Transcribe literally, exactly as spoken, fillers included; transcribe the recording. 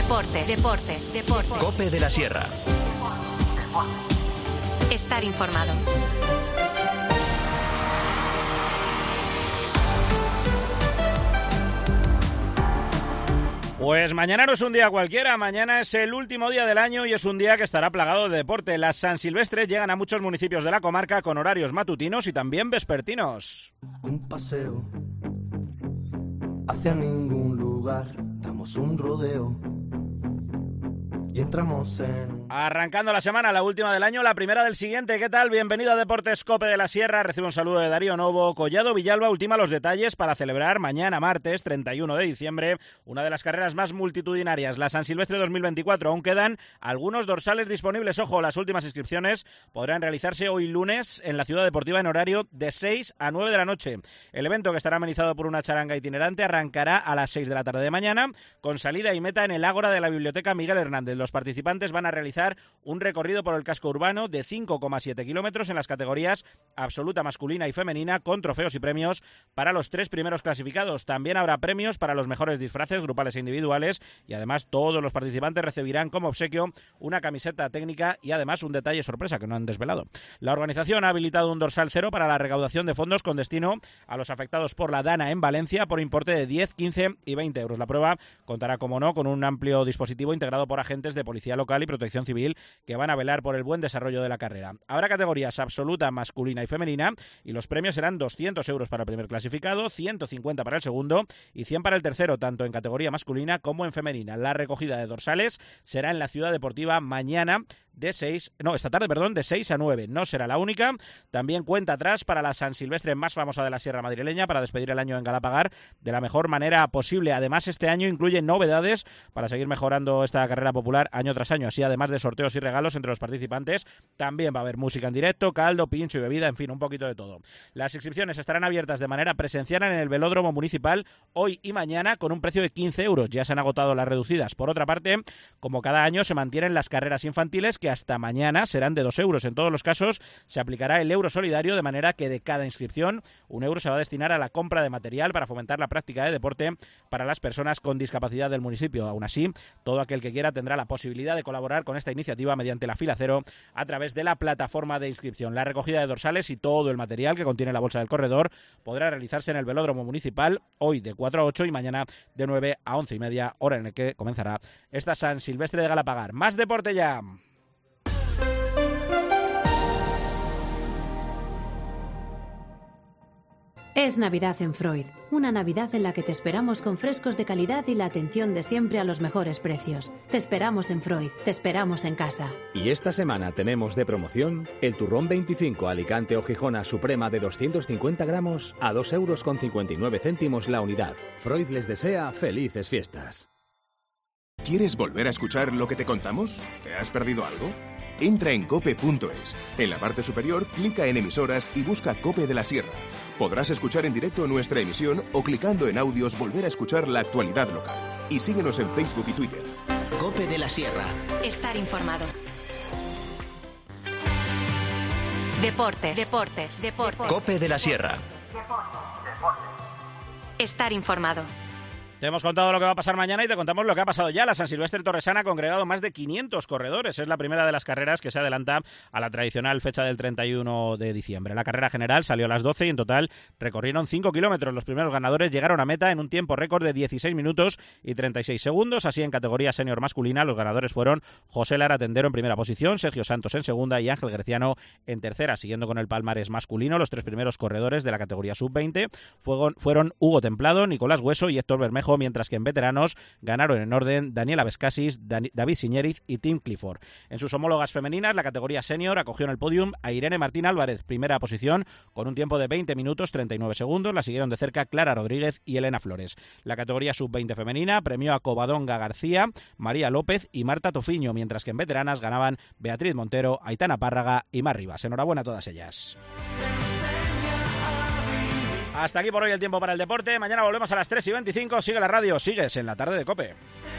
Deportes, deportes, deportes. COPE de la Sierra. Estar informado. Pues mañana no es un día cualquiera, mañana es el último día del año y es un día que estará plagado de deporte. Las San Silvestres llegan a muchos municipios de la comarca con horarios matutinos y también vespertinos. Un paseo hacia ningún lugar, damos un rodeo y entramos en... Arrancando la semana, la última del año, la primera del siguiente. ¿Qué tal? Bienvenido a Deportes COPE de la Sierra. Recibe un saludo de Darío Novo. Collado Villalba ultima los detalles para celebrar mañana, martes treinta y uno de diciembre, una de las carreras más multitudinarias, la San Silvestre dos mil veinticuatro. Aún quedan algunos dorsales disponibles. Ojo, las últimas inscripciones podrán realizarse hoy lunes en la Ciudad Deportiva en horario de seis a nueve de la noche. El evento, que estará amenizado por una charanga itinerante, arrancará a las seis de la tarde de mañana, con salida y meta en el Ágora de la Biblioteca Miguel Hernández. Los participantes van a realizar un recorrido por el casco urbano de cinco coma siete kilómetros en las categorías absoluta masculina y femenina, con trofeos y premios para los tres primeros clasificados. También habrá premios para los mejores disfraces grupales e individuales y además todos los participantes recibirán como obsequio una camiseta técnica y además un detalle sorpresa que no han desvelado. La organización ha habilitado un dorsal cero para la recaudación de fondos con destino a los afectados por la Dana en Valencia por importe de diez, quince y veinte euros. La prueba contará, como no, con un amplio dispositivo integrado por agentes de policía local y protección civil que van a velar por el buen desarrollo de la carrera. Habrá categorías absoluta, masculina y femenina y los premios serán doscientos euros para el primer clasificado, ciento cincuenta para el segundo y cien para el tercero, tanto en categoría masculina como en femenina. La recogida de dorsales será en la Ciudad Deportiva mañana de seis, no, esta tarde, perdón, de seis a nueve. No será la única. También cuenta atrás para la San Silvestre más famosa de la Sierra Madrileña para despedir el año en Galapagar de la mejor manera posible. Además, este año incluye novedades para seguir mejorando esta carrera popular año tras año. Así, además de sorteos y regalos entre los participantes, también va a haber música en directo, caldo, pincho y bebida, en fin, un poquito de todo. Las inscripciones estarán abiertas de manera presencial en el Velódromo Municipal hoy y mañana con un precio de quince euros. Ya se han agotado las reducidas. Por otra parte, como cada año, se mantienen las carreras infantiles, que hasta mañana serán de dos euros. En todos los casos se aplicará el euro solidario, de manera que de cada inscripción un euro se va a destinar a la compra de material para fomentar la práctica de deporte para las personas con discapacidad del municipio. Aún así, todo aquel que quiera tendrá la posibilidad de colaborar con esta iniciativa mediante la fila cero a través de la plataforma de inscripción. La recogida de dorsales y todo el material que contiene la bolsa del corredor podrá realizarse en el Velódromo Municipal hoy de cuatro a ocho y mañana de nueve a once y media, hora en la que comenzará esta San Silvestre de Galapagar. Más deporte ya. Es Navidad en Freud, una Navidad en la que te esperamos con frescos de calidad y la atención de siempre a los mejores precios. Te esperamos en Freud, te esperamos en casa. Y esta semana tenemos de promoción el turrón veinticinco Alicante o Gijona Suprema de doscientos cincuenta gramos a dos euros con cincuenta y nueve céntimos la unidad. Freud les desea felices fiestas. ¿Quieres volver a escuchar lo que te contamos? ¿Te has perdido algo? Entra en cope punto es. En la parte superior, clica en emisoras y busca COPE de la Sierra. Podrás escuchar en directo nuestra emisión o clicando en audios volver a escuchar la actualidad local. Y síguenos en Facebook y Twitter. COPE de la Sierra. Estar informado. Deportes, deportes, deportes. COPE de la Sierra. Estar informado. Te hemos contado lo que va a pasar mañana y te contamos lo que ha pasado ya. La San Silvestre Torresana ha congregado más de quinientos corredores. Es la primera de las carreras que se adelanta a la tradicional fecha del treinta y uno de diciembre. La carrera general salió a las doce y en total recorrieron cinco kilómetros. Los primeros ganadores llegaron a meta en un tiempo récord de dieciséis minutos y treinta y seis segundos. Así, en categoría senior masculina, los ganadores fueron José Lara Tendero en primera posición, Sergio Santos en segunda y Ángel Greciano en tercera. Siguiendo con el palmarés masculino, los tres primeros corredores de la categoría sub veinte fueron, fueron Hugo Templado, Nicolás Hueso y Héctor Bermejo, mientras que en veteranos ganaron en orden Daniela Vescasis, Dan- David Siñeriz y Tim Clifford. En sus homólogas femeninas, la categoría senior acogió en el podium a Irene Martín Álvarez, primera posición, con un tiempo de veinte minutos treinta y nueve segundos. La siguieron de cerca Clara Rodríguez y Elena Flores. La categoría sub veinte femenina premió a Covadonga García, María López y Marta Tofiño, mientras que en veteranas ganaban Beatriz Montero, Aitana Párraga y Mar Rivas. Enhorabuena a todas ellas. Hasta aquí por hoy el tiempo para el deporte. Mañana volvemos a las tres y veinticinco. Sigue la radio, sigues en la tarde de COPE.